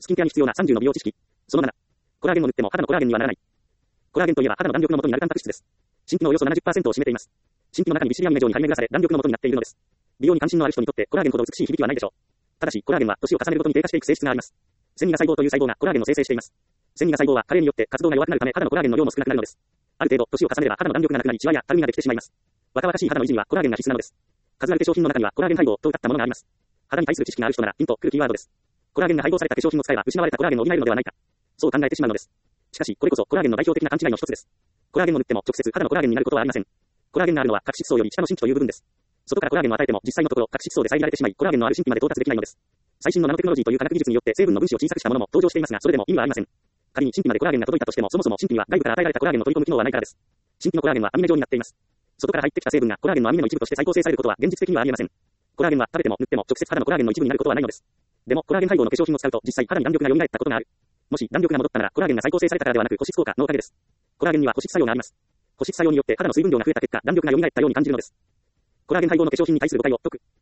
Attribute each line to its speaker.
Speaker 1: スキンケアに必要な30の美容知識。その7。コラーゲンを塗っても肌のコラーゲンにはならない。コラーゲンといえば肌の弾力の元になるタンパク質です。真皮のおよそ 70% を占めています。真皮の中にビシリアム以上に張り巡らされ弾力の元になっているのです。美容に関心のある人にとってコラーゲンほど美しい響きはないでしょう。ただし、コラーゲンは年を重ねるごとに低下していく性質があります。線維が細胞という細胞がコラーゲンを生成しています。線維が細胞は加齢によって活動が弱くなるため肌のコラーゲンの量も少なくなるのです。ある程度、年を重ねれば肌の弾力がなくなり、シワやたるみができてしまいます。若々しい肌の維持にはコラーゲンが必須なのです。数ある化粧品の中にはコラーゲン配合と謳ったものがあります。肌に対する知識がある人ならピンとくるキーワードです。コラーゲンが配合された化粧品を使えば失われたコラーゲンを補えるのではないか。そう考えてしまうのです。しかし、これこそコラーゲンの代表的な勘違いの一つです。コラーゲンを塗っても直接肌のコラーゲンになることはありません。コラーゲンがあるのは角質層より下の真皮という部分です。外からコラーゲンを与えても実際のところ角質層で遮られてしまい、コラーゲンのある真皮まで到達できないのです。最新のナノテクノロジーという科学技術によって成分の分子を小さくしたものも登場していますが、それでも意味はありません。仮に真皮までコラーゲンが届いたとしても、そもそも真皮には外部から与えられたコラーゲンの取り込む機能はないからです。真皮のコラーゲンはアミネ状になっています。外から入ってきた成分がコラーゲンのアミネの一部として再構成されることは現実的にはありえません。コラーゲンは食べても塗っても直接肌のコラーゲンの一部になることはないのです。でもコラーゲン配合の化粧品を使うと実際肌に弾力が蘇ったことがある。もし弾力が戻ったならコラーゲンが再構成されたからではなく保湿効果のおかげです。コラーゲンには保湿作用があります。保湿作用によって肌の水分量が増えた結果弾力が蘇ったように感じるのです。コラーゲン配合の化粧品に対する誤解を解く。